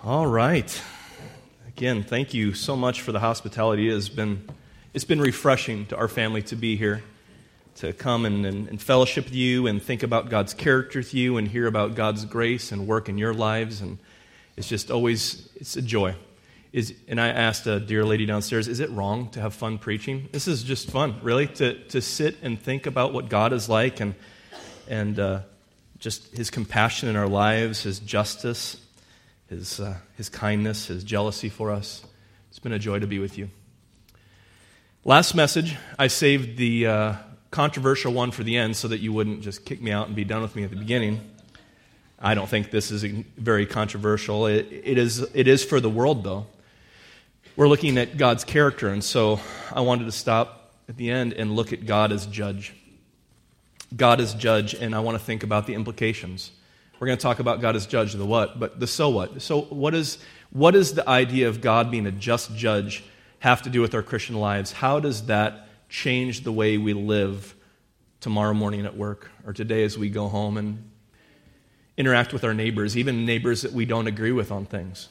All right. Again, thank you so much for the hospitality. It's been refreshing to our family to be here, to come and fellowship with you and think about God's character with you and hear about God's grace and work in your lives. And it's just always, it's a joy. And I asked a dear lady downstairs, is it wrong to have fun preaching? This is just fun, really, to sit and think about what God is like and just His compassion in our lives, His justice, His kindness, His jealousy for us. It's been a joy to be with you. Last message, I saved the controversial one for the end so that you wouldn't just kick me out and be done with me at the beginning. I don't think this is very controversial. It is for the world, though. We're looking at God's character, and so I wanted to stop at the end and look at God as judge. God as judge, and I want to think about the implications. We're going to talk about God as judge, the what, but the so what. So what is the idea of God being a just judge have to do with our Christian lives? How does that change the way we live tomorrow morning at work or today as we go home and interact with our neighbors, even neighbors that we don't agree with on things?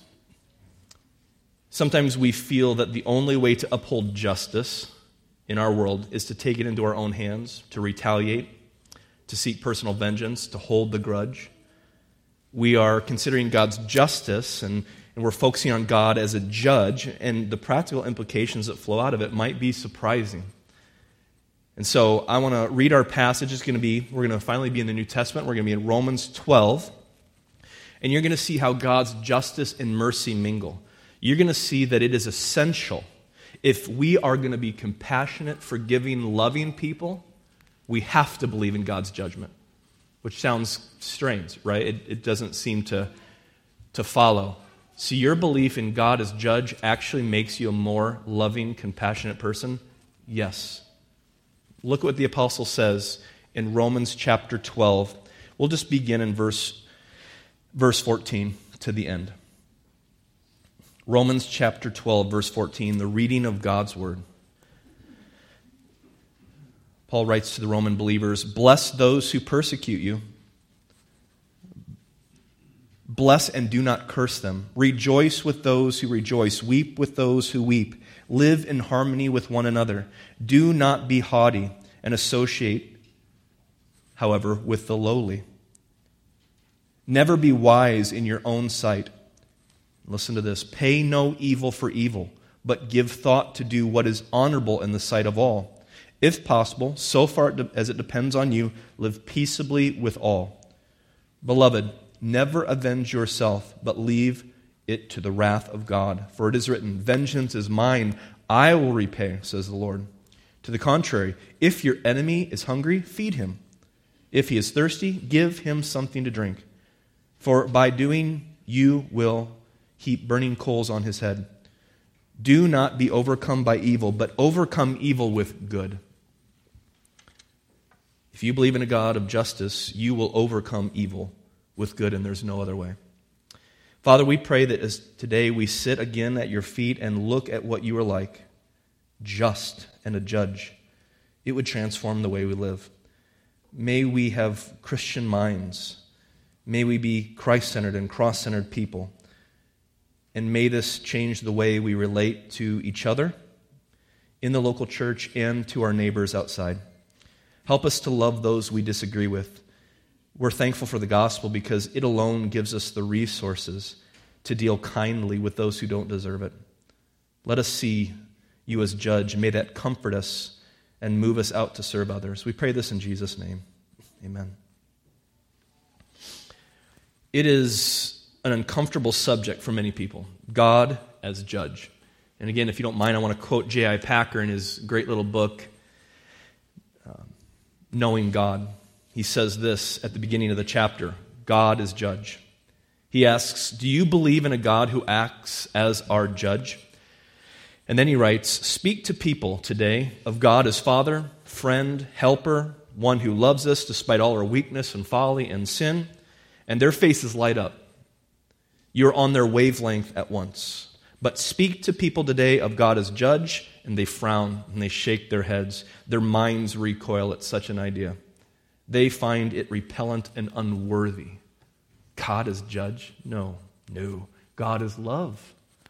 Sometimes we feel that the only way to uphold justice in our world is to take it into our own hands, to retaliate, to seek personal vengeance, to hold the grudge. We are considering God's justice, and we're focusing on God as a judge, and the practical implications that flow out of it might be surprising. And so I want to read our passage. We're going to finally be in the New Testament. We're going to be in Romans 12, and you're going to see how God's justice and mercy mingle. You're going to see that it is essential. If we are going to be compassionate, forgiving, loving people, we have to believe in God's judgment, which sounds strange, right? It doesn't seem to follow. So your belief in God as judge actually makes you a more loving, compassionate person? Yes. Look at what the apostle says in Romans chapter 12. We'll just begin in verse 14 to the end. Romans chapter 12, verse 14, the reading of God's word. Paul writes to the Roman believers, "Bless those who persecute you. Bless and do not curse them. Rejoice with those who rejoice. Weep with those who weep. Live in harmony with one another. Do not be haughty and associate, however, with the lowly. Never be wise in your own sight." Listen to this. "Pay no evil for evil, but give thought to do what is honorable in the sight of all. If possible, so far as it depends on you, live peaceably with all. Beloved, never avenge yourself, but leave it to the wrath of God. For it is written, 'Vengeance is mine, I will repay,' says the Lord. To the contrary, if your enemy is hungry, feed him. If he is thirsty, give him something to drink. For by doing you will heap burning coals on his head. Do not be overcome by evil, but overcome evil with good." If you believe in a God of justice, you will overcome evil with good, and there's no other way. Father, we pray that as today we sit again at your feet and look at what you are like, just and a judge, it would transform the way we live. May we have Christian minds. May we be Christ-centered and cross-centered people. And may this change the way we relate to each other in the local church and to our neighbors outside. Help us to love those we disagree with. We're thankful for the gospel because it alone gives us the resources to deal kindly with those who don't deserve it. Let us see you as judge. May that comfort us and move us out to serve others. We pray this in Jesus' name. Amen. It is an uncomfortable subject for many people, God as judge. And again, if you don't mind, I want to quote J.I. Packer in his great little book, Knowing God. He says this at the beginning of the chapter, God as judge. He asks, "Do you believe in a God who acts as our judge?" And then he writes, "Speak to people today of God as Father, friend, helper, one who loves us despite all our weakness and folly and sin, and their faces light up. You're on their wavelength at once. But speak to people today of God as judge, and they frown and they shake their heads. Their minds recoil at such an idea. They find it repellent and unworthy. God as judge? No. God is love.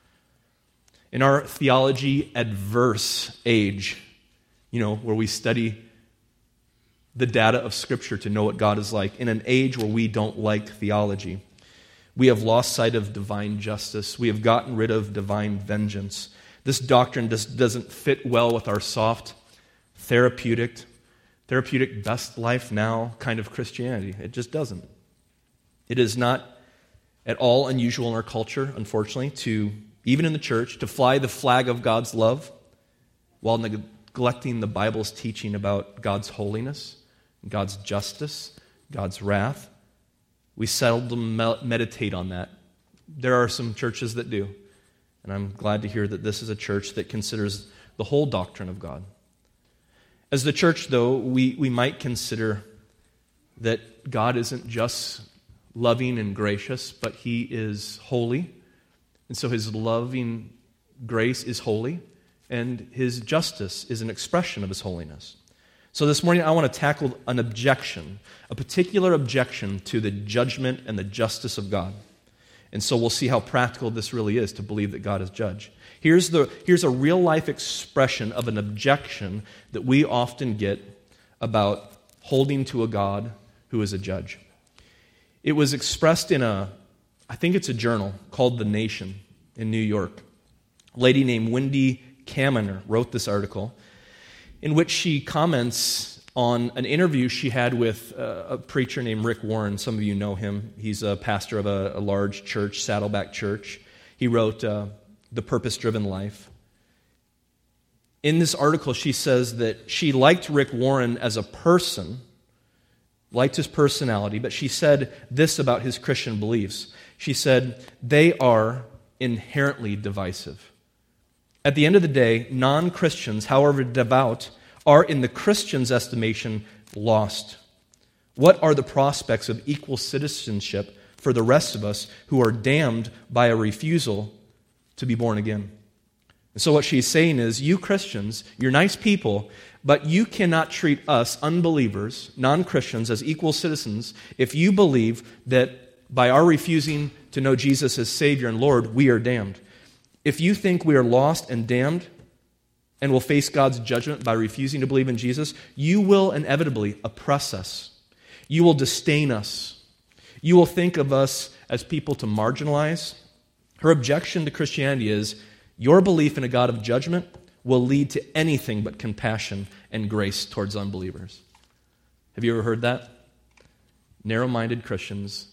In our theology adverse age, where we study the data of Scripture to know what God is like, in an age where we don't like theology, we have lost sight of divine justice. We have gotten rid of divine vengeance. This doctrine just doesn't fit well with our soft, therapeutic best life now kind of Christianity. It just doesn't. It is not at all unusual in our culture, unfortunately, even in the church, to fly the flag of God's love while neglecting the Bible's teaching about God's holiness, God's justice, God's wrath. We seldom meditate on that. There are some churches that do, and I'm glad to hear that this is a church that considers the whole doctrine of God. As the church, though, we might consider that God isn't just loving and gracious, but He is holy. And so His loving grace is holy, and His justice is an expression of His holiness. So this morning I want to tackle an objection, a particular objection to the judgment and the justice of God. And so we'll see how practical this really is to believe that God is judge. Here's a real-life expression of an objection that we often get about holding to a God who is a judge. It was expressed in I think it's a journal called The Nation in New York. A lady named Wendy Kaminer wrote this article in which she comments on an interview she had with a preacher named Rick Warren. Some of you know him. He's a pastor of a large church, Saddleback Church. He wrote The Purpose-Driven Life. In this article, she says that she liked Rick Warren as a person, liked his personality, but she said this about his Christian beliefs. She said, they are inherently divisive. At the end of the day, non-Christians, however devout, are in the Christian's estimation lost. What are the prospects of equal citizenship for the rest of us who are damned by a refusal to be born again? And so what she's saying is, you Christians, you're nice people, but you cannot treat us unbelievers, non-Christians, as equal citizens if you believe that by our refusing to know Jesus as Savior and Lord, we are damned. If you think we are lost and damned and will face God's judgment by refusing to believe in Jesus, you will inevitably oppress us. You will disdain us. You will think of us as people to marginalize. Her objection to Christianity is, your belief in a God of judgment will lead to anything but compassion and grace towards unbelievers. Have you ever heard that? Narrow-minded Christians,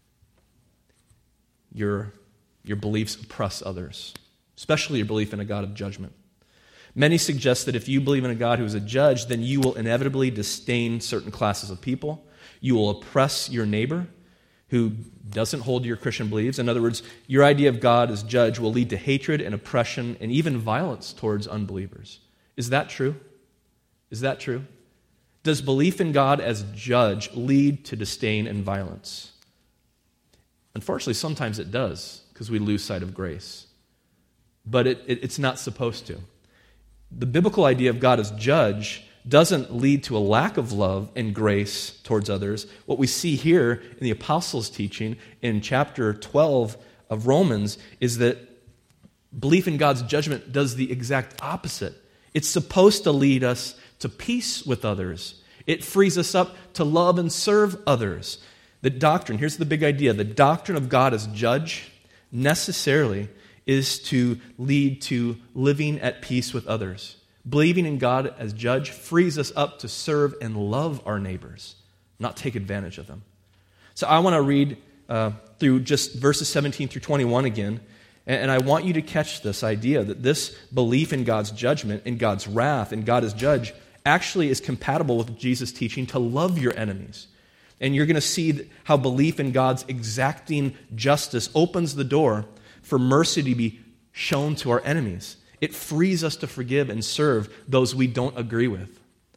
your beliefs oppress others, especially your belief in a God of judgment. Many suggest that if you believe in a God who is a judge, then you will inevitably disdain certain classes of people. You will oppress your neighbor who doesn't hold to your Christian beliefs. In other words, your idea of God as judge will lead to hatred and oppression and even violence towards unbelievers. Is that true? Is that true? Does belief in God as judge lead to disdain and violence? Unfortunately, sometimes it does, because we lose sight of grace. But it's not supposed to. The biblical idea of God as judge doesn't lead to a lack of love and grace towards others. What we see here in the apostles' teaching in chapter 12 of Romans is that belief in God's judgment does the exact opposite. It's supposed to lead us to peace with others. It frees us up to love and serve others. The doctrine, here's the big idea, the doctrine of God as judge necessarily is to lead to living at peace with others. Believing in God as judge frees us up to serve and love our neighbors, not take advantage of them. So I want to read through just verses 17 through 21 again, and I want you to catch this idea that this belief in God's judgment, in God's wrath, in God as judge, actually is compatible with Jesus' teaching to love your enemies. And you're going to see how belief in God's exacting justice opens the door for mercy to be shown to our enemies. It frees us to forgive and serve those we don't agree with.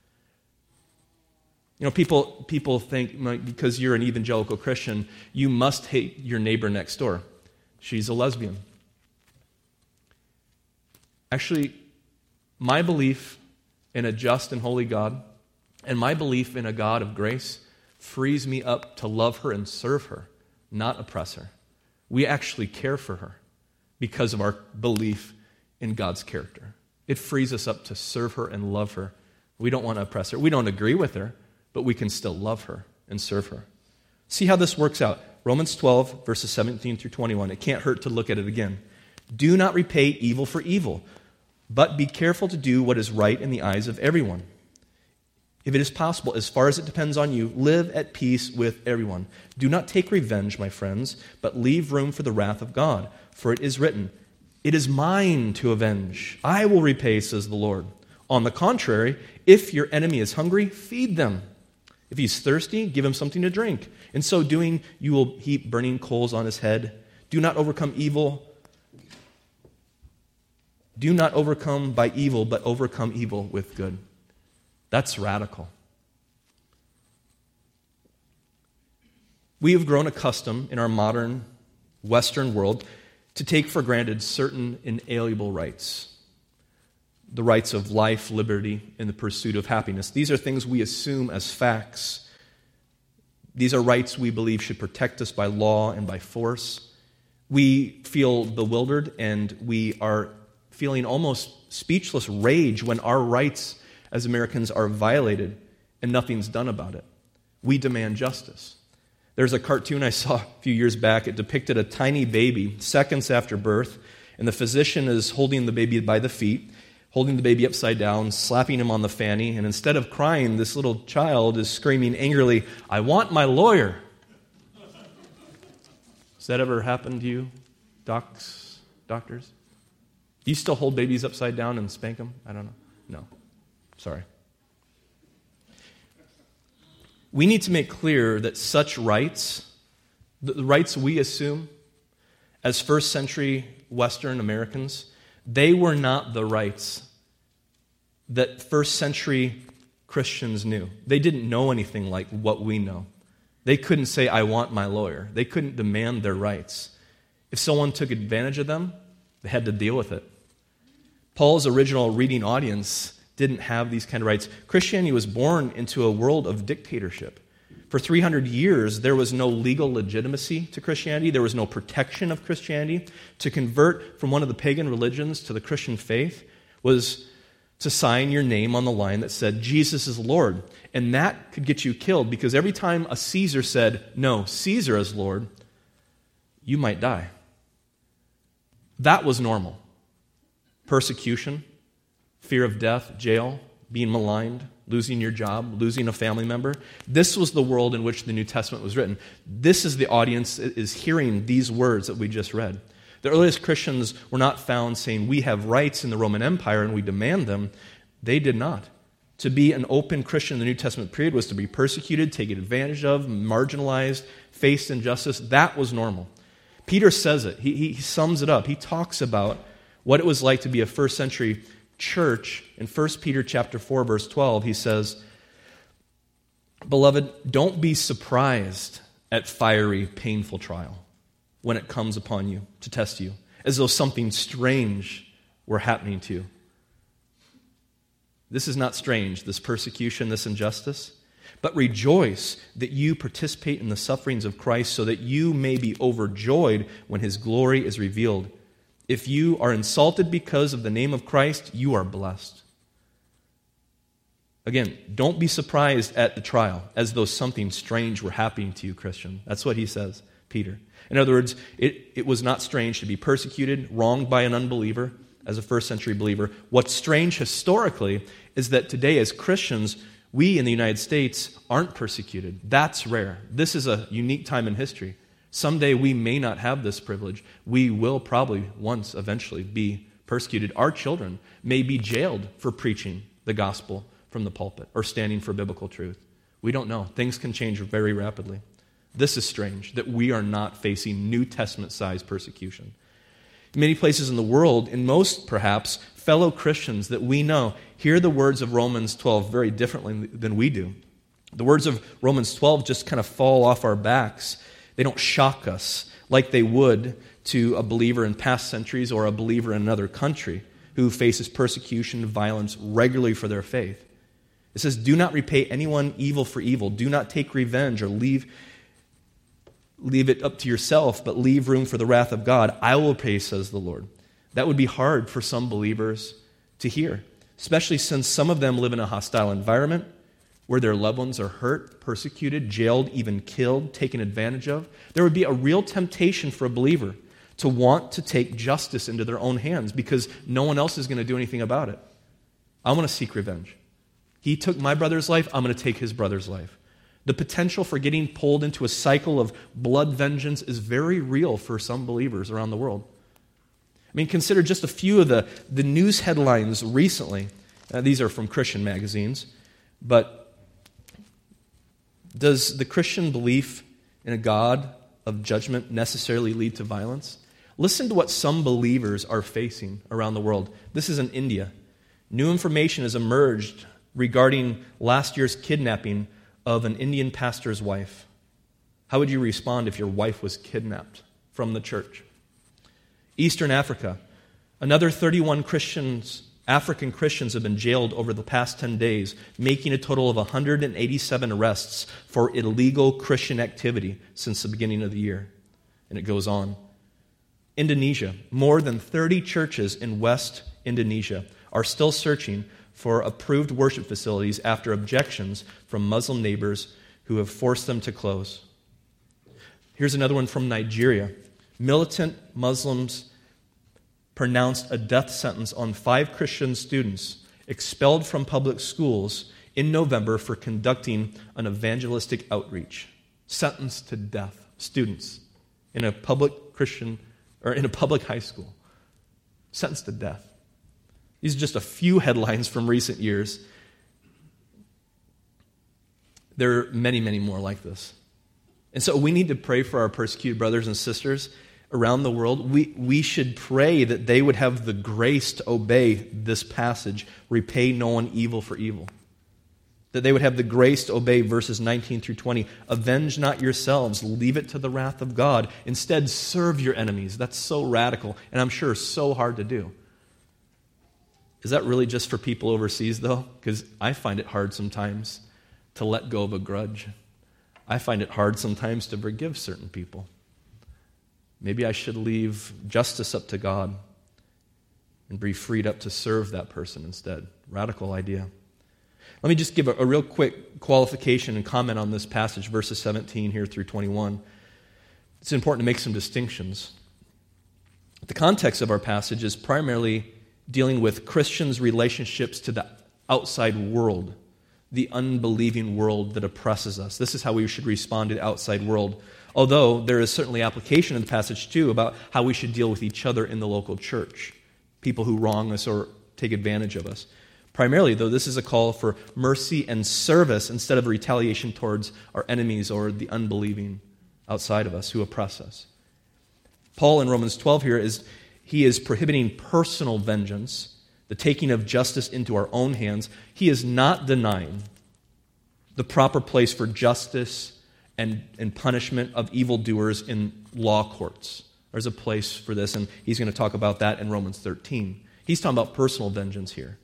You know, people think because you're an evangelical Christian, you must hate your neighbor next door. She's a lesbian. Actually, my belief in a just and holy God and my belief in a God of grace frees me up to love her and serve her, not oppress her. We actually care for her because of our belief in God's character. It frees us up to serve her and love her. We don't want to oppress her. We don't agree with her, but we can still love her and serve her. See how this works out. Romans 12, verses 17 through 21. It can't hurt to look at it again. Do not repay evil for evil, but be careful to do what is right in the eyes of everyone. If it is possible, as far as it depends on you, live at peace with everyone. Do not take revenge, my friends, but leave room for the wrath of God. For it is written, "It is mine to avenge. I will repay, says the Lord." On the contrary, if your enemy is hungry, feed them. If he's thirsty, give him something to drink. In so doing, you will heap burning coals on his head. Do not overcome by evil, but overcome evil with good. That's radical. We have grown accustomed in our modern Western world to take for granted certain inalienable rights. The rights of life, liberty, and the pursuit of happiness. These are things we assume as facts. These are rights we believe should protect us by law and by force. We feel bewildered and we are feeling almost speechless rage when our rights as Americans are violated and nothing's done about it. We demand justice. There's a cartoon I saw a few years back. It depicted a tiny baby seconds after birth, and the physician is holding the baby by the feet, holding the baby upside down, slapping him on the fanny, and instead of crying, this little child is screaming angrily, "I want my lawyer." Has that ever happened to you, doctors? Do you still hold babies upside down and spank them? I don't know. No. Sorry. We need to make clear that such rights, the rights we assume as first century Western Americans, they were not the rights that first century Christians knew. They didn't know anything like what we know. They couldn't say, "I want my lawyer." They couldn't demand their rights. If someone took advantage of them, they had to deal with it. Paul's original reading audience didn't have these kind of rights. Christianity was born into a world of dictatorship. For 300 years, there was no legal legitimacy to Christianity. There was no protection of Christianity. To convert from one of the pagan religions to the Christian faith was to sign your name on the line that said, "Jesus is Lord." And that could get you killed because every time a Caesar said, "No, Caesar is Lord," you might die. That was normal. Persecution, fear of death, jail, being maligned, losing your job, losing a family member. This was the world in which the New Testament was written. This is the audience that is hearing these words that we just read. The earliest Christians were not found saying, "We have rights in the Roman Empire and we demand them." They did not. To be an open Christian in the New Testament period was to be persecuted, taken advantage of, marginalized, faced injustice. That was normal. Peter says it. He sums it up. He talks about what it was like to be a first century church. In 1 Peter chapter 4, verse 12, he says, "Beloved, don't be surprised at fiery, painful trial when it comes upon you to test you, as though something strange were happening to you." This is not strange, this persecution, this injustice. "But rejoice that you participate in the sufferings of Christ, so that you may be overjoyed when his glory is revealed. If you are insulted because of the name of Christ, you are blessed." Again, don't be surprised at the trial as though something strange were happening to you, Christian. That's what he says, Peter. In other words, it was not strange to be persecuted, wronged by an unbeliever as a first century believer. What's strange historically is that today as Christians, we in the United States aren't persecuted. That's rare. This is a unique time in history. Someday we may not have this privilege. We will probably once eventually be persecuted. Our children may be jailed for preaching the gospel from the pulpit or standing for biblical truth. We don't know. Things can change very rapidly. This is strange that we are not facing New Testament-sized persecution. In many places in the world, in most perhaps, fellow Christians that we know hear the words of Romans 12 very differently than we do. The words of Romans 12 just kind of fall off our backs. They don't shock us like they would to a believer in past centuries or a believer in another country who faces persecution and violence regularly for their faith. It says, "Do not repay anyone evil for evil. Do not take revenge or leave leave it up to yourself, but leave room for the wrath of God. I will pay, says the Lord. That would be hard for some believers to hear, especially since some of them live in a hostile environment where their loved ones are hurt, persecuted, jailed, even killed, taken advantage of. There would be a real temptation for a believer to want to take justice into their own hands because no one else is going to do anything about it. I want to seek revenge. He took my brother's life, I'm going to take his brother's life. The potential for getting pulled into a cycle of blood vengeance is very real for some believers around the world. I mean, consider just a few of the news headlines recently. These are from Christian magazines, but does the Christian belief in a God of judgment necessarily lead to violence? Listen to what some believers are facing around the world. This is in India. New information has emerged regarding last year's kidnapping of an Indian pastor's wife. How would you respond if your wife was kidnapped from the church? Eastern Africa. Another 31 African Christians have been jailed over the past 10 days, making a total of 187 arrests for illegal Christian activity since the beginning of the year. And it goes on. Indonesia. More than 30 churches in West Indonesia are still searching for approved worship facilities after objections from Muslim neighbors who have forced them to close. Here's another one from Nigeria. Militant Muslims pronounced a death sentence on 5 Christian students expelled from public schools in November for conducting an evangelistic outreach. Sentenced to death, students in a public Christian or in a public high school. Sentenced to death. These are just a few headlines from recent years. There are many, many more like this. And so we need to pray for our persecuted brothers and sisters around the world. We should pray that they would have the grace to obey this passage, repay no one evil for evil. That they would have the grace to obey verses 19 through 20. Avenge not yourselves, leave it to the wrath of God. Instead, serve your enemies. That's so radical, and I'm sure so hard to do. Is that really just for people overseas, though? Because I find it hard sometimes to let go of a grudge. I find it hard sometimes to forgive certain people. Maybe I should leave justice up to God and be freed up to serve that person instead. Radical idea. Let me just give a real quick qualification and comment on this passage, verses 17 here through 21. It's important to make some distinctions. The context of our passage is primarily dealing with Christians' relationships to the outside world, the unbelieving world that oppresses us. This is how we should respond to the outside world. Although there is certainly application in the passage too about how we should deal with each other in the local church, people who wrong us or take advantage of us. Primarily, though, this is a call for mercy and service instead of retaliation towards our enemies or the unbelieving outside of us who oppress us. Paul in Romans 12 here is prohibiting personal vengeance, the taking of justice into our own hands. He is not denying the proper place for justice and punishment of evildoers in law courts. There's a place for this, and he's going to talk about that in Romans 13. He's talking about personal vengeance here.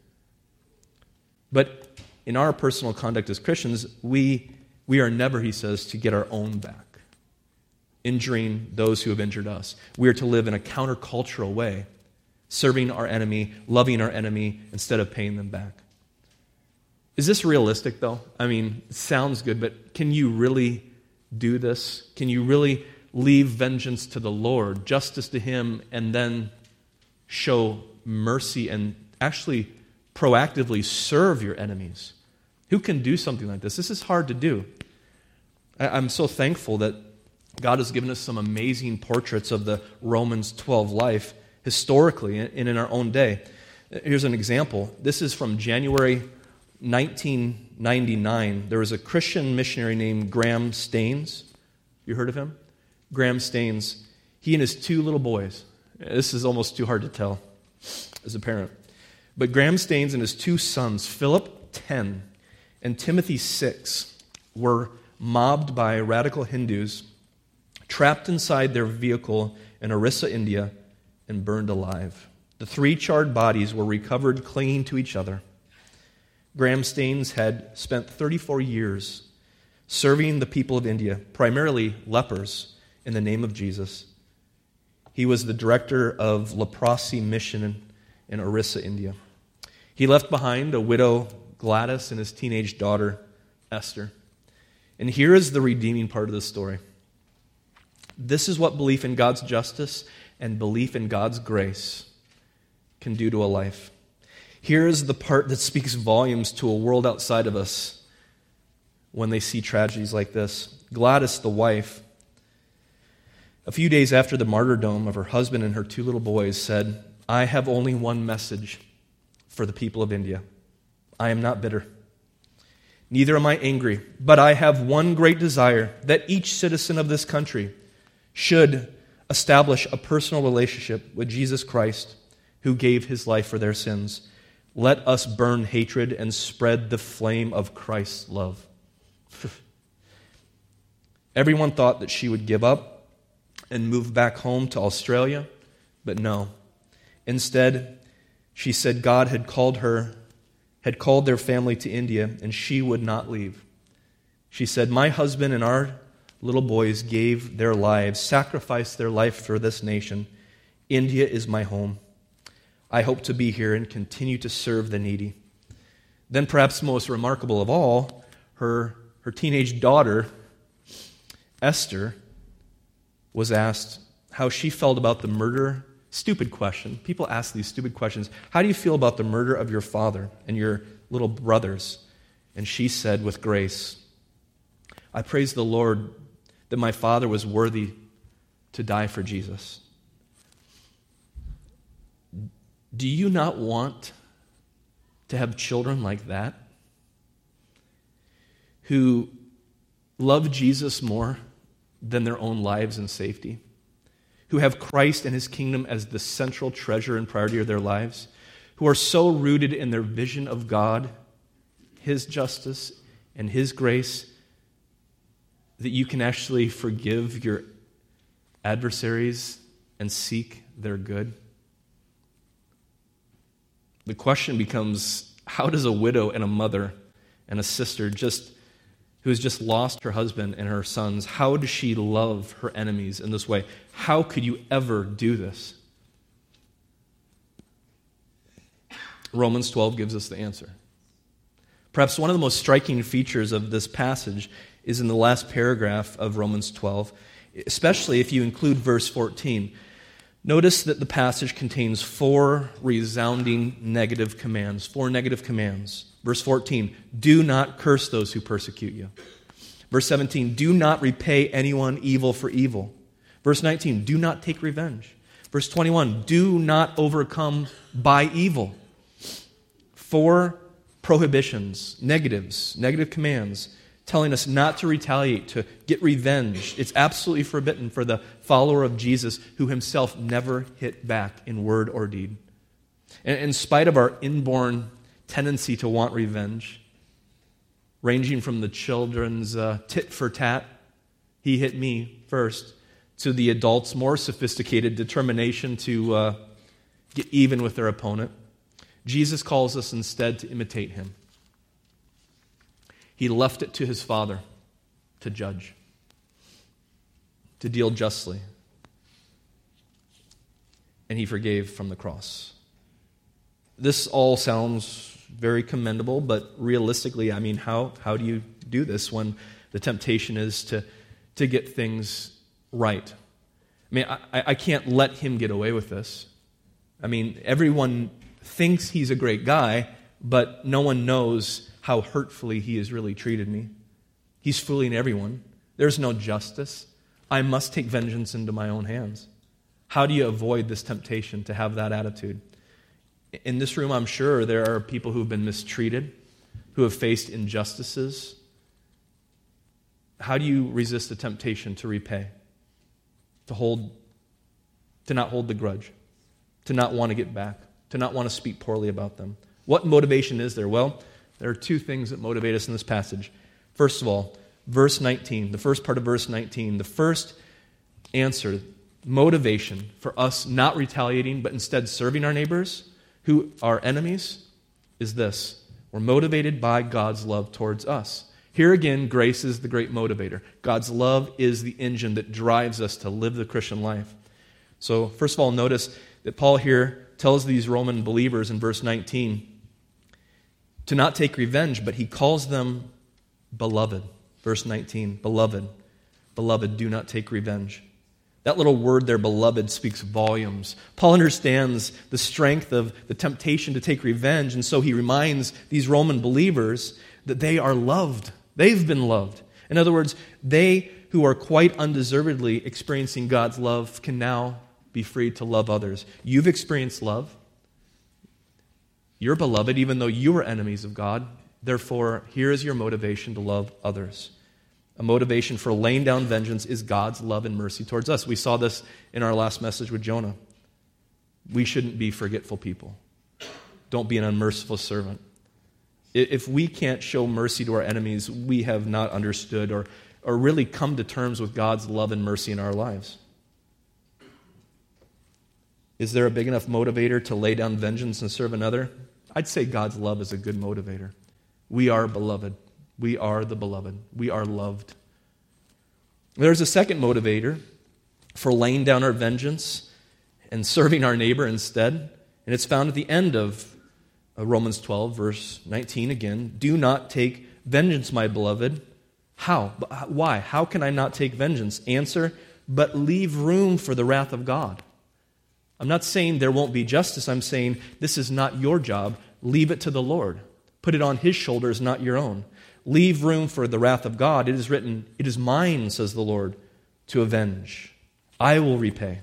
But in our personal conduct as Christians, we are never, he says, to get our own back, injuring those who have injured us. We are to live in a countercultural way, serving our enemy, loving our enemy, instead of paying them back. Is this realistic, though? I mean, it sounds good, but can you really do this? Can you really leave vengeance to the Lord, justice to Him, and then show mercy and actually proactively serve your enemies? Who can do something like this? This is hard to do. I'm so thankful that God has given us some amazing portraits of the Romans 12 life historically and in our own day. Here's an example. This is from January 1999. There was a Christian missionary named Graham Staines. You heard of him? Graham Staines. He and his 2 little boys. This is almost too hard to tell as a parent. But Graham Staines and his 2 sons, Philip, 10, and Timothy, 6, were mobbed by radical Hindus, trapped inside their vehicle in Orissa, India, and burned alive. The 3 charred bodies were recovered clinging to each other. Graham Staines had spent 34 years serving the people of India, primarily lepers, in the name of Jesus. He was the director of Leprosy Mission in Orissa, India. He left behind a widow, Gladys, and his teenage daughter, Esther. And here is the redeeming part of the story. This is what belief in God's justice and belief in God's grace can do to a life. Here is the part that speaks volumes to a world outside of us when they see tragedies like this. Gladys, the wife, a few days after the martyrdom of her husband and her 2 little boys, said, "I have only one message for the people of India. I am not bitter. Neither am I angry, but I have one great desire, that each citizen of this country should establish a personal relationship with Jesus Christ, who gave his life for their sins. Let us burn hatred and spread the flame of Christ's love." Everyone thought that she would give up and move back home to Australia, but no. Instead, she said God had called their family to India, and she would not leave. She said, "My husband and our little boys gave their lives, sacrificed their life for this nation. India is my home. I hope to be here and continue to serve the needy." Then, perhaps most remarkable of all, her teenage daughter, Esther, was asked how she felt about the murder. Stupid question. People ask these stupid questions. How do you feel about the murder of your father and your little brothers? And she said with grace, "I praise the Lord that my father was worthy to die for Jesus." Do you not want to have children like that, who love Jesus more than their own lives and safety, who have Christ and his kingdom as the central treasure and priority of their lives, who are so rooted in their vision of God, his justice, and his grace, that you can actually forgive your adversaries and seek their good? The question becomes, how does a widow and a mother and a sister who has just lost her husband and her sons, how does she love her enemies in this way? How could you ever do this? Romans 12 gives us the answer. Perhaps one of the most striking features of this passage is in the last paragraph of Romans 12, especially if you include verse 14. Notice that the passage contains 4 resounding negative commands. 4 negative commands. Verse 14, do not curse those who persecute you. Verse 17, do not repay anyone evil for evil. Verse 19, do not take revenge. Verse 21, do not overcome by evil. 4 prohibitions, negative commands, telling us not to retaliate, to get revenge. It's absolutely forbidden for the follower of Jesus who himself never hit back in word or deed. And in spite of our inborn tendency to want revenge, ranging from the children's tit for tat, he hit me first, to the adults' more sophisticated determination to get even with their opponent, Jesus calls us instead to imitate him. He left it to his Father to judge, to deal justly. And he forgave from the cross. This all sounds very commendable, but realistically, I mean, how do you do this when the temptation is to get things right? I mean, I can't let him get away with this. I mean, everyone thinks he's a great guy, but no one knows how hurtfully he has really treated me. He's fooling everyone. There's no justice. I must take vengeance into my own hands. How do you avoid this temptation to have that attitude? In this room, I'm sure there are people who have been mistreated, who have faced injustices. How do you resist the temptation to repay, to not hold the grudge, to not want to get back, to not want to speak poorly about them? What motivation is there? Well, there are 2 things that motivate us in this passage. First of all, verse 19, the first part of verse 19, the first answer, motivation for us not retaliating, but instead serving our neighbors who are enemies, is this: we're motivated by God's love towards us. Here again, grace is the great motivator. God's love is the engine that drives us to live the Christian life. So, first of all, notice that Paul here tells these Roman believers in verse 19 to not take revenge, but he calls them beloved. Verse 19, beloved. Beloved, do not take revenge. That little word there, beloved, speaks volumes. Paul understands the strength of the temptation to take revenge, and so he reminds these Roman believers that they are loved. They've been loved. In other words, they who are quite undeservedly experiencing God's love can now be free to love others. You've experienced love. You're beloved, even though you were enemies of God. Therefore, here is your motivation to love others. A motivation for laying down vengeance is God's love and mercy towards us. We saw this in our last message with Jonah. We shouldn't be forgetful people. Don't be an unmerciful servant. If we can't show mercy to our enemies, we have not understood or really come to terms with God's love and mercy in our lives. Is there a big enough motivator to lay down vengeance and serve another? I'd say God's love is a good motivator. We are beloved. We are the beloved. We are loved. There's a second motivator for laying down our vengeance and serving our neighbor instead, and it's found at the end of Romans 12, verse 19 again. Do not take vengeance, my beloved. How? Why? How can I not take vengeance? Answer, but leave room for the wrath of God. I'm not saying there won't be justice. I'm saying this is not your job. Leave it to the Lord. Put it on His shoulders, not your own. Leave room for the wrath of God. It is written, it is mine, says the Lord, to avenge. I will repay.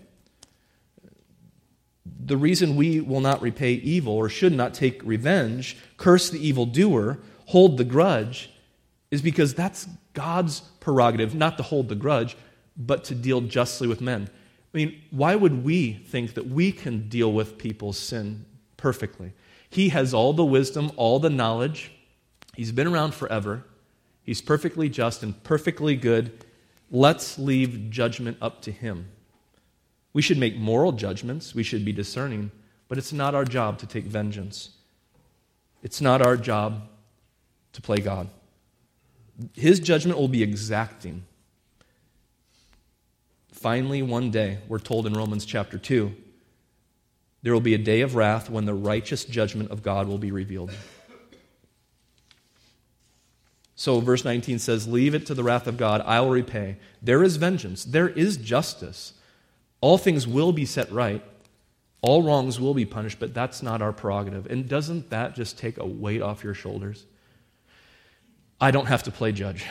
The reason we will not repay evil or should not take revenge, curse the evildoer, hold the grudge, is because that's God's prerogative, not to hold the grudge, but to deal justly with men. I mean, why would we think that we can deal with people's sin perfectly? He has all the wisdom, all the knowledge. He's been around forever. He's perfectly just and perfectly good. Let's leave judgment up to Him. We should make moral judgments. We should be discerning. But it's not our job to take vengeance. It's not our job to play God. His judgment will be exacting. Finally, one day, we're told in Romans chapter 2, there will be a day of wrath when the righteous judgment of God will be revealed. So verse 19 says, leave it to the wrath of God, I will repay. There is vengeance. There is justice. All things will be set right. All wrongs will be punished, but that's not our prerogative. And doesn't that just take a weight off your shoulders? I don't have to play judge.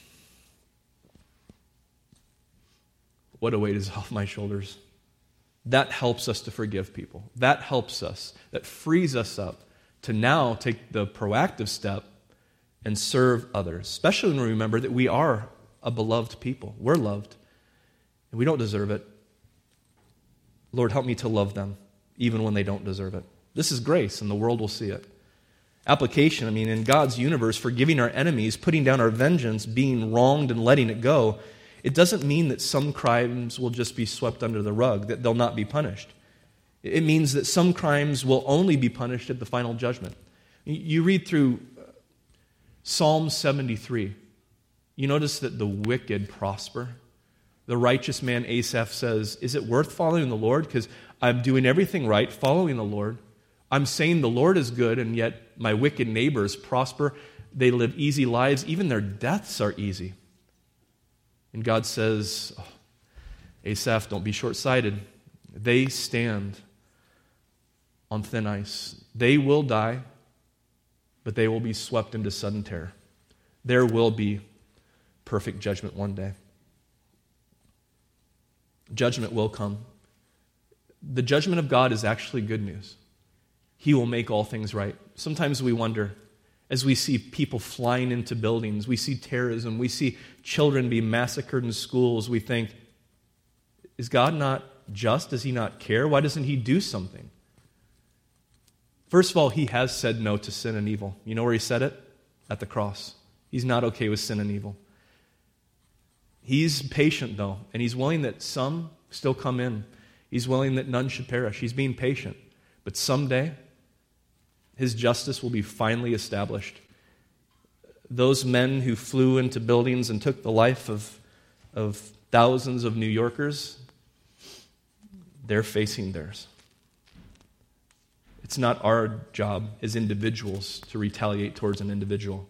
What a weight is off my shoulders. That helps us to forgive people. That helps us. That frees us up to now take the proactive step and serve others, especially when we remember that we are a beloved people. We're loved, and we don't deserve it. Lord, help me to love them, even when they don't deserve it. This is grace, and the world will see it. Application, in God's universe, forgiving our enemies, putting down our vengeance, being wronged and letting it go, it doesn't mean that some crimes will just be swept under the rug, that they'll not be punished. It means that some crimes will only be punished at the final judgment. You read through Psalm 73. You notice that the wicked prosper. The righteous man Asaph says, is it worth following the Lord? Because I'm doing everything right, following the Lord. I'm saying the Lord is good, and yet my wicked neighbors prosper. They live easy lives. Even their deaths are easy. And God says, Asaph, don't be short-sighted. They stand on thin ice. They will die, but they will be swept into sudden terror. There will be perfect judgment one day. Judgment will come. The judgment of God is actually good news. He will make all things right. Sometimes we wonder, as we see people flying into buildings, we see terrorism, we see children be massacred in schools, we think, is God not just? Does He not care? Why doesn't He do something? First of all, He has said no to sin and evil. You know where He said it? At the cross. He's not okay with sin and evil. He's patient, though, and He's willing that some still come in. He's willing that none should perish. He's being patient. But someday, His justice will be finally established. those men who flew into buildings and took the life of thousands of New Yorkers, they're facing theirs. It's not our job as individuals to retaliate towards an individual.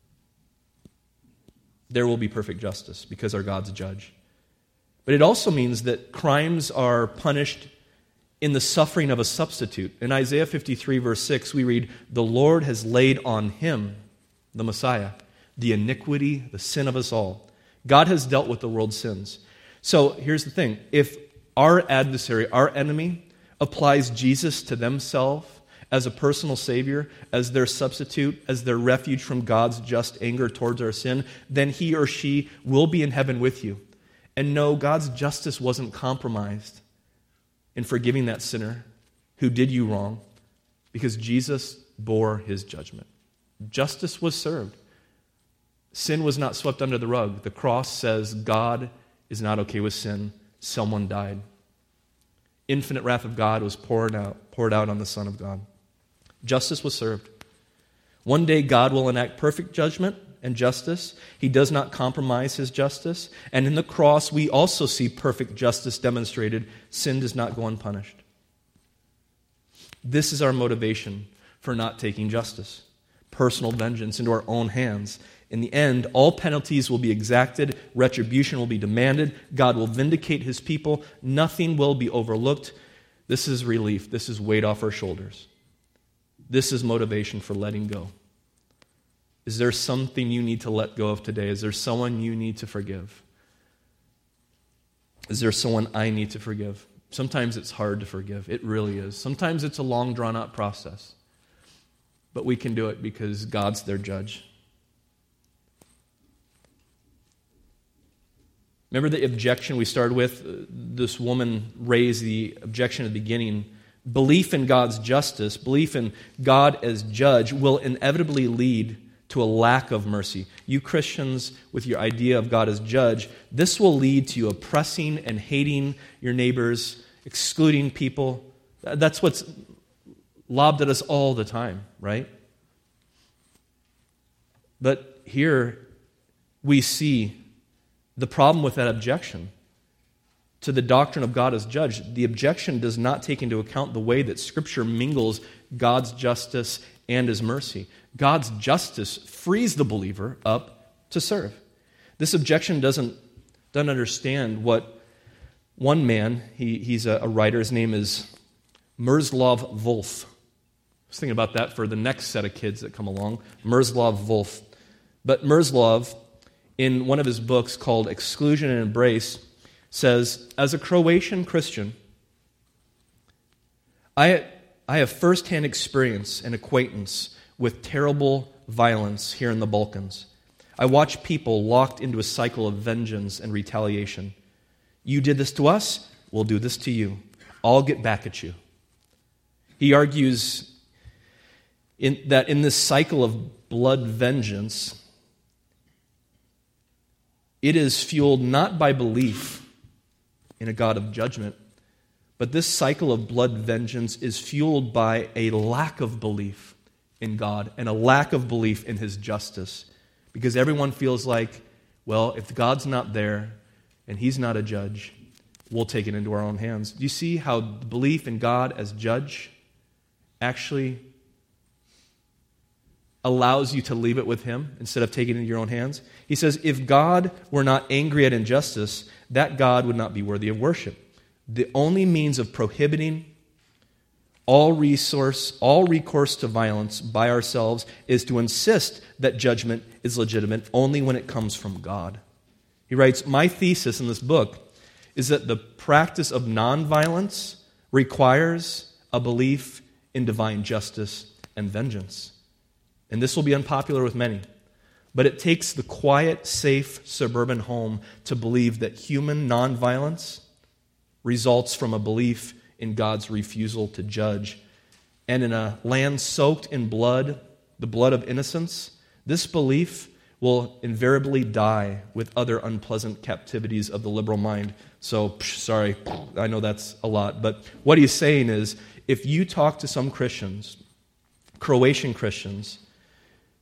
There will be perfect justice because our God's a judge. But it also means that crimes are punished in the suffering of a substitute. In Isaiah 53, verse 6, we read, "The Lord has laid on him," the Messiah, "the iniquity, the sin of us all." God has dealt with the world's sins. So here's the thing. If our adversary, our enemy, applies Jesus to themselves as a personal Savior, as their substitute, as their refuge from God's just anger towards our sin, then he or she will be in heaven with you. And no, God's justice wasn't compromised in forgiving that sinner who did you wrong, because Jesus bore his judgment. Justice was served. Sin was not swept under the rug. The cross says God is not okay with sin. Someone died. Infinite wrath of God was poured out on the Son of God. Justice was served. One day God will enact perfect judgment and justice. He does not compromise his justice. And in the cross, we also see perfect justice demonstrated. Sin does not go unpunished. This is our motivation for not taking justice, personal vengeance into our own hands. In the end, all penalties will be exacted, retribution will be demanded, God will vindicate his people, nothing will be overlooked. This is relief. This is weight off our shoulders. This is motivation for letting go. Is there something you need to let go of today? Is there someone you need to forgive? Is there someone I need to forgive? Sometimes it's hard to forgive. It really is. Sometimes it's a long, drawn-out process. But we can do it because God's their judge. Remember the objection we started with? This woman raised the objection at the beginning. Belief in God's justice, belief in God as judge will inevitably lead to a lack of mercy. You Christians, with your idea of God as judge, this will lead to you oppressing and hating your neighbors, excluding people. That's what's lobbed at us all the time, right? But here we see the problem with that objection to the doctrine of God as judge. The objection does not take into account the way that Scripture mingles God's justice and his mercy. God's justice frees the believer up to serve. This objection doesn't understand what one man, he's a writer, his name is Miroslav Volf. I was thinking about that for the next set of kids that come along, Miroslav Volf. But Miroslav, in one of his books called Exclusion and Embrace, says, as a Croatian Christian, I have firsthand experience and acquaintance with terrible violence here in the Balkans. I watch people locked into a cycle of vengeance and retaliation. You did this to us, we'll do this to you. I'll get back at you. He argues that in this cycle of blood vengeance, it is fueled not by belief in a God of judgment, but this cycle of blood vengeance is fueled by a lack of belief in God and a lack of belief in his justice. Because everyone feels like, well, if God's not there and he's not a judge, we'll take it into our own hands. Do you see how belief in God as judge actually allows you to leave it with him instead of taking it into your own hands? He says, if God were not angry at injustice, that God would not be worthy of worship. The only means of prohibiting all recourse to violence by ourselves is to insist that judgment is legitimate only when it comes from God. He writes, my thesis in this book is that the practice of nonviolence requires a belief in divine justice and vengeance. And this will be unpopular with many. But it takes the quiet, safe, suburban home to believe that human nonviolence results from a belief in God's refusal to judge. And in a land soaked in blood, the blood of innocence, this belief will invariably die with other unpleasant captivities of the liberal mind. So, sorry, I know that's a lot. But what he's saying is, if you talk to some Christians, Croatian Christians,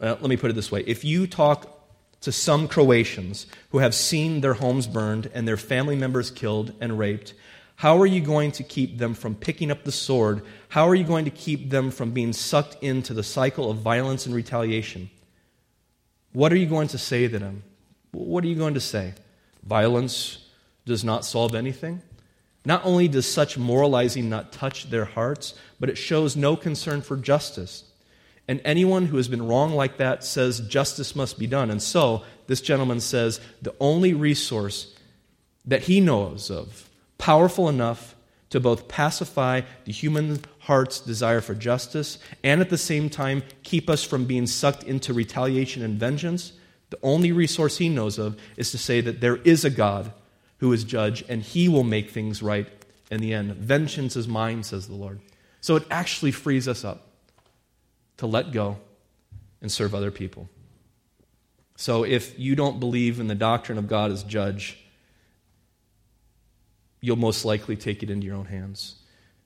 let me put it this way. If you talk to some Croatians who have seen their homes burned and their family members killed and raped, how are you going to keep them from picking up the sword? How are you going to keep them from being sucked into the cycle of violence and retaliation? What are you going to say to them? What are you going to say? Violence does not solve anything? Not only does such moralizing not touch their hearts, but it shows no concern for justice. And anyone who has been wrong like that says justice must be done. And so, this gentleman says the only resource that he knows of, powerful enough to both pacify the human heart's desire for justice and at the same time keep us from being sucked into retaliation and vengeance, the only resource he knows of is to say that there is a God who is judge and he will make things right in the end. Vengeance is mine, says the Lord. So it actually frees us up to let go and serve other people. So if you don't believe in the doctrine of God as judge, you'll most likely take it into your own hands.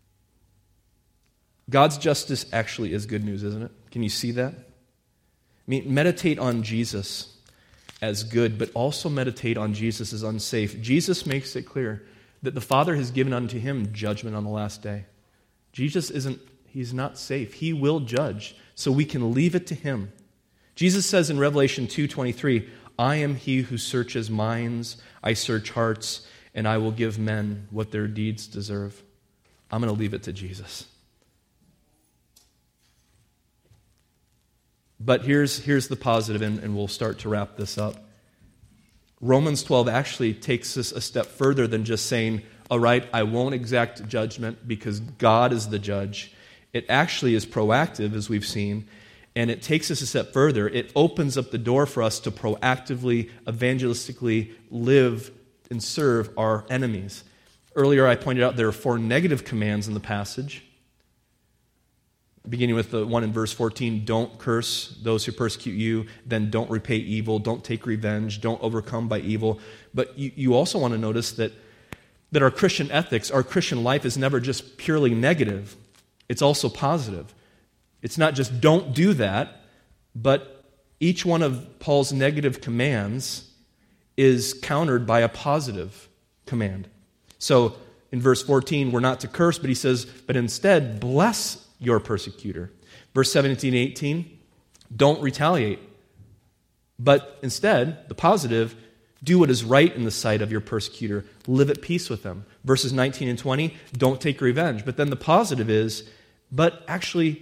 God's justice actually is good news, isn't it? Can you see that? I mean, meditate on Jesus as good, but also meditate on Jesus as unsafe. Jesus makes it clear that the Father has given unto him judgment on the last day. He's not safe. He will judge, so we can leave it to him. Jesus says in Revelation 2:23, I am he who searches minds, I search hearts, and I will give men what their deeds deserve. I'm going to leave it to Jesus. But here's the positive, and we'll start to wrap this up. Romans 12 actually takes us a step further than just saying, all right, I won't exact judgment because God is the judge. It actually is proactive, as we've seen, and it takes us a step further. It opens up the door for us to proactively, evangelistically live and serve our enemies. Earlier I pointed out there are 4 negative commands in the passage. Beginning with the one in verse 14, don't curse those who persecute you, then don't repay evil, don't take revenge, don't overcome by evil. But you also want to notice that our Christian ethics, our Christian life is never just purely negative. It's also positive. It's not just don't do that, but each one of Paul's negative commands is countered by a positive command. So in verse 14, we're not to curse, but he says, but instead bless your persecutor. Verse 17 and 18, don't retaliate. But instead, the positive, do what is right in the sight of your persecutor. Live at peace with them. Verses 19 and 20, don't take revenge. But then the positive is, but actually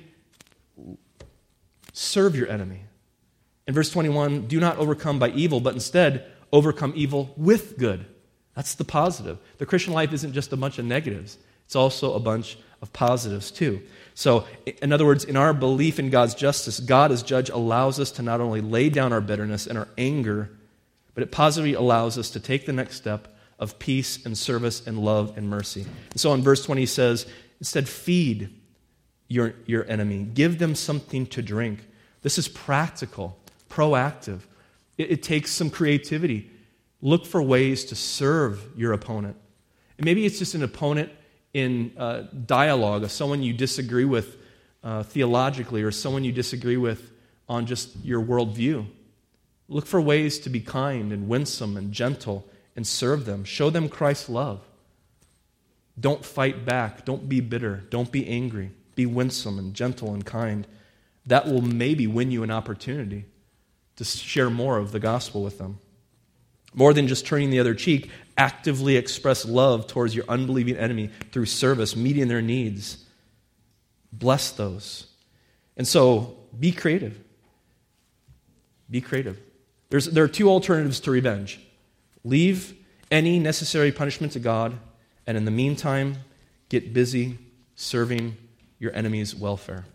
serve your enemy. In verse 21, do not overcome by evil, but instead overcome evil with good. That's the positive. The Christian life isn't just a bunch of negatives. It's also a bunch of positives too. So, in other words, in our belief in God's justice, God as judge allows us to not only lay down our bitterness and our anger, but it positively allows us to take the next step of peace and service and love and mercy. And so in verse 20 he says, instead feed your enemy. Give them something to drink. This is practical, proactive. It takes some creativity. Look for ways to serve your opponent. And maybe it's just an opponent in dialogue, of someone you disagree with theologically, or someone you disagree with on just your worldview. Look for ways to be kind and winsome and gentle and serve them. Show them Christ's love. Don't fight back. Don't be bitter. Don't be angry. Be winsome and gentle and kind. That will maybe win you an opportunity to share more of the gospel with them. More than just turning the other cheek, actively express love towards your unbelieving enemy through service, meeting their needs. Bless those. And so, be creative. Be creative. There are 2 alternatives to revenge. Leave any necessary punishment to God, and in the meantime, get busy serving your enemy's welfare.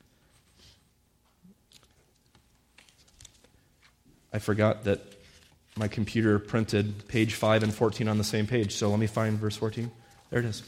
I forgot that my computer printed page 5 and 14 on the same page, so let me find verse 14. There it is.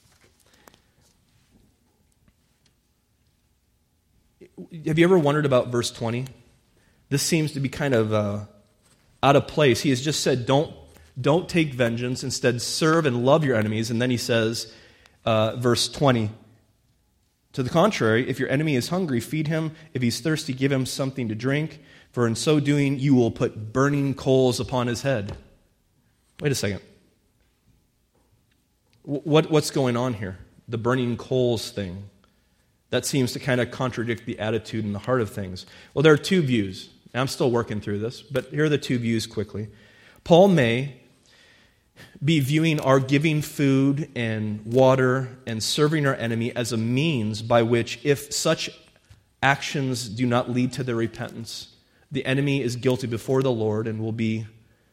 Have you ever wondered about verse 20? This seems to be kind of out of place. He has just said, don't take vengeance, instead serve and love your enemies. And then he says, verse 20, To the contrary, if your enemy is hungry, feed him. If he's thirsty, give him something to drink. For in so doing, you will put burning coals upon his head. Wait a second. What's going on here? The burning coals thing. That seems to kind of contradict the attitude and the heart of things. Well, there are two views. I'm still working through this, but here are the two views quickly. Paul may be viewing our giving food and water and serving our enemy as a means by which, if such actions do not lead to their repentance, the enemy is guilty before the Lord and will be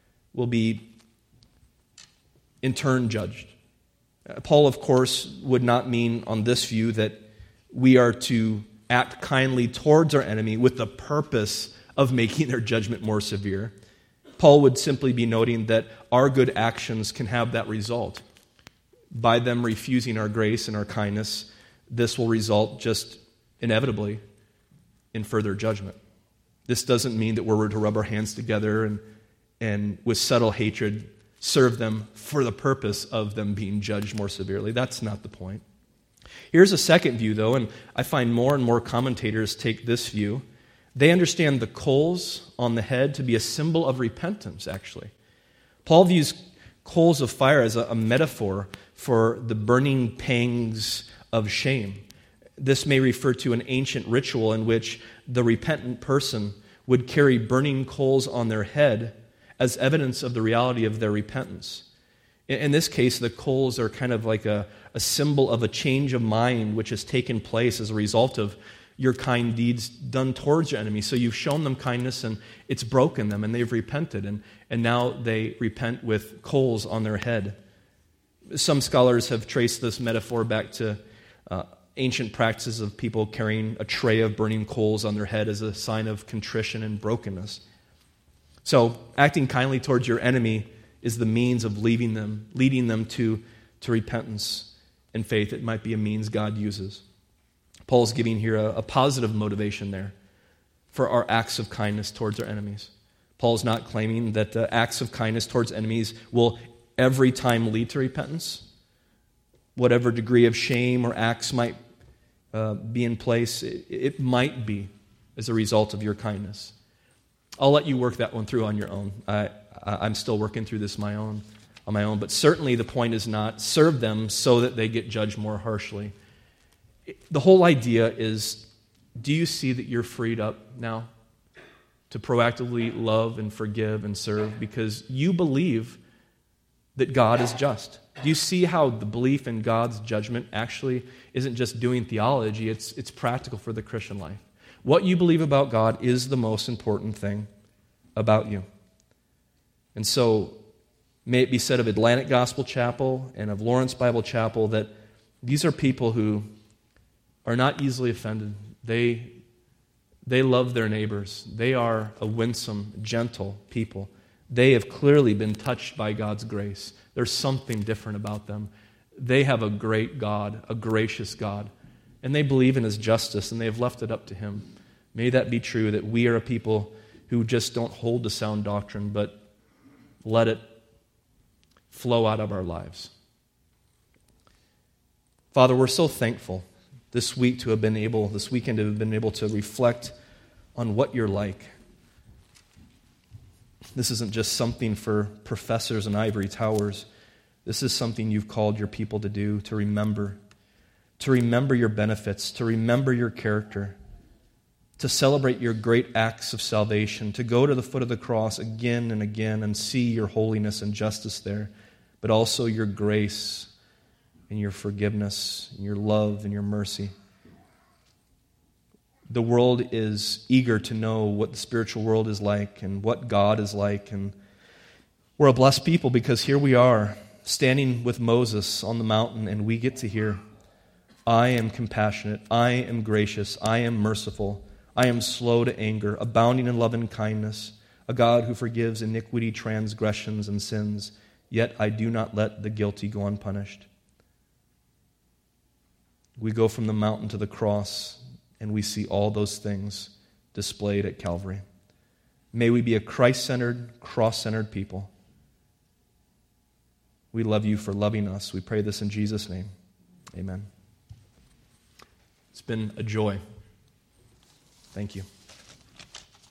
in turn judged. Paul, of course, would not mean on this view that we are to act kindly towards our enemy with the purpose of making their judgment more severe. Paul would simply be noting that our good actions can have that result. By them refusing our grace and our kindness, this will result just inevitably in further judgment. This doesn't mean that we're to rub our hands together and with subtle hatred serve them for the purpose of them being judged more severely. That's not the point. Here's a second view, though, and I find more and more commentators take this view. They understand the coals on the head to be a symbol of repentance, actually. Paul views coals of fire as a metaphor for the burning pangs of shame. This may refer to an ancient ritual in which the repentant person would carry burning coals on their head as evidence of the reality of their repentance. In this case, the coals are kind of like a symbol of a change of mind which has taken place as a result of your kind deeds done towards your enemy. So you've shown them kindness and it's broken them and they've repented and now they repent with coals on their head. Some scholars have traced this metaphor back to ancient practices of people carrying a tray of burning coals on their head as a sign of contrition and brokenness. So acting kindly towards your enemy is the means of leading them to repentance and faith. It might be a means God uses. Paul's giving here a positive motivation there for our acts of kindness towards our enemies. Paul's not claiming that the acts of kindness towards enemies will every time lead to repentance. Whatever degree of shame or acts might be in place, it might be as a result of your kindness. I'll let you work that one through on your own. I'm still working through this on my own, but certainly the point is not serve them so that they get judged more harshly. The whole idea is, do you see that you're freed up now to proactively love and forgive and serve because you believe that God is just? Do you see how the belief in God's judgment actually isn't just doing theology, it's practical for the Christian life? What you believe about God is the most important thing about you. And so, may it be said of Atlantic Gospel Chapel and of Lawrence Bible Chapel that these are people who are not easily offended. They love their neighbors. They are a winsome, gentle people. They have clearly been touched by God's grace. There's something different about them. They have a great God, a gracious God, and they believe in His justice, and they have left it up to Him. May that be true, that we are a people who just don't hold to sound doctrine, but let it flow out of our lives. Father, we're so thankful this weekend to have been able to reflect on what you're like. This isn't just something for professors in ivory towers. This is something you've called your people to do, to remember your benefits, to remember your character, to celebrate your great acts of salvation, to go to the foot of the cross again and again and see your holiness and justice there, but also your grace and your forgiveness and your love and your mercy. The world is eager to know what the spiritual world is like and what God is like, and we're a blessed people because here we are standing with Moses on the mountain and we get to hear, I am compassionate, I am gracious, I am merciful, I am slow to anger, abounding in love and kindness, a God who forgives iniquity, transgressions, and sins, yet I do not let the guilty go unpunished. We go from the mountain to the cross, and we see all those things displayed at Calvary. May we be a Christ-centered, cross-centered people. We love you for loving us. We pray this in Jesus' name. Amen. It's been a joy. Thank you.